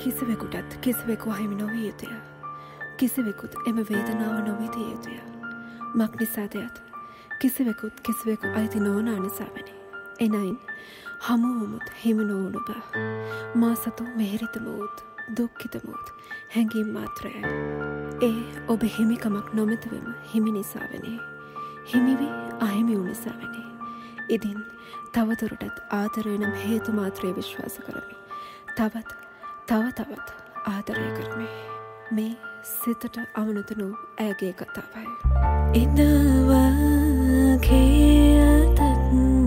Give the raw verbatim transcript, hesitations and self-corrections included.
කිසිවෙකුටත් කිසිවෙකු අහිමි නොවිය යුතුය. කිසිවෙකුත් එම වේදනාව නොවිදිය යුතුය. මක් නිසාදයත් කිසිවෙකුත් කිසිවෙකු අයිති නොවනා නිසාවැනි. එනයින් හමුවමුත් හිමි නොවුණු බ මා සතු මෙහිරිතමවුත් දුක්කිතමුත් හැඟීම් මාත්‍රය. ඒ ඔබ හිමිකමක් නොමැතිවම හිමි නිසාවනේ. හිමිවී අහිමි උනිසාවනේ. ඉදින් තවතුරටත් ආදරය නම් හේතු මාත්‍රය විශ්වාස කරමි. තවත් තව තවත් ආදරය කරමි. මේ සිතට අවනතනු ඇගේ කතාවයි. ඉදවගේ අතත්